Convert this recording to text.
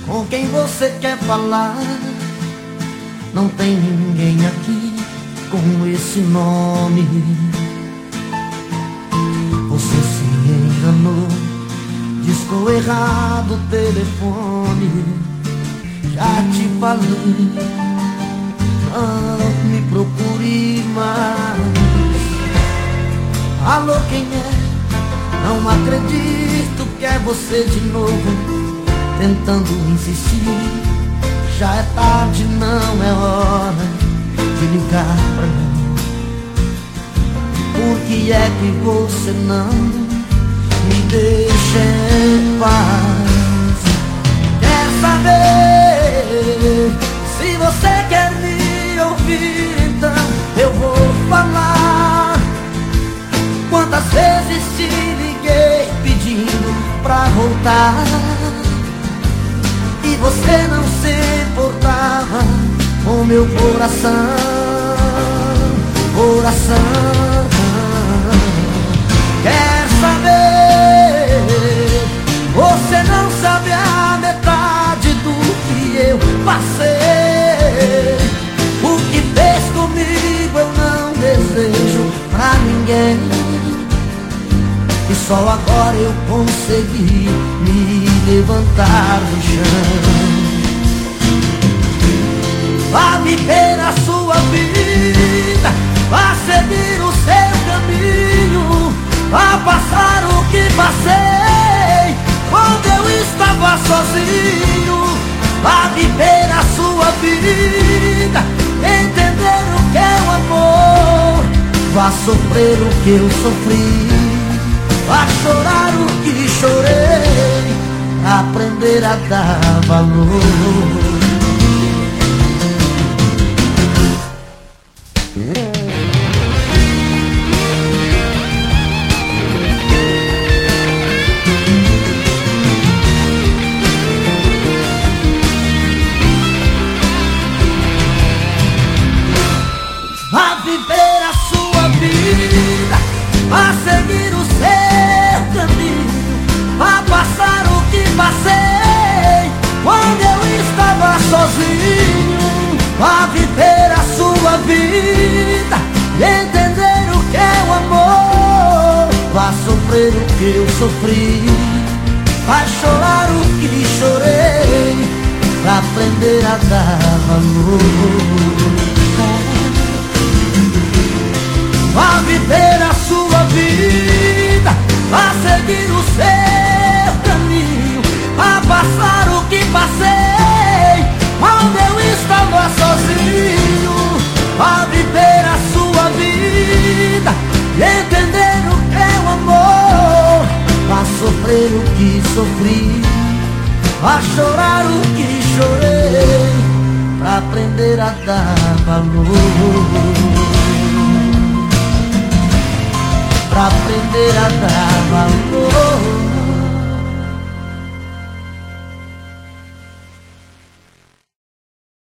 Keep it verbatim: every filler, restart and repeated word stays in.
com quem você quer falar. Não tem ninguém aqui com esse nome. Você se enganou, discou errado o telefone. Já te falei, não me procure mais. Alô, quem é? Não acredito que é você de novo, tentando insistir. Já é tarde, não é hora de ligar pra mim. Por que é que você não me deixa em paz? Quer saber? Se você quer me ouvir, então eu vou falar. Quantas vezes te liguei pedindo pra voltar e você não se importava com meu coração, coração. Quer saber? Você não sabe a metade do que eu passei. O que fez comigo eu não desejo pra ninguém. E só agora eu consegui me levantar do chão. Vá viver a sua vida, vá seguir o seu caminho, vá passar o que passei quando eu estava sozinho. Vá viver a sua vida, entender o que é o amor, vá sofrer o que eu sofri, vá chorar o que chorei, aprender a dar valor. Vá viver a sua vida, vá seguir o seu caminho, vá passar o que passei quando eu estava sozinho. Vá viver a sua vida e entender o que é o amor, vá sofrer o que eu sofri, vá chorar o que chorei, pra aprender a dar valor. Vá viver a sua vida, vá seguir o seu caminho, vá passar o que passei quando eu estava sozinho. Vá viver a sua vida e entender o que é o amor, vá sofrer o que sofri, vá chorar o que chorei, pra aprender a dar valor, pra aprender a dar valor.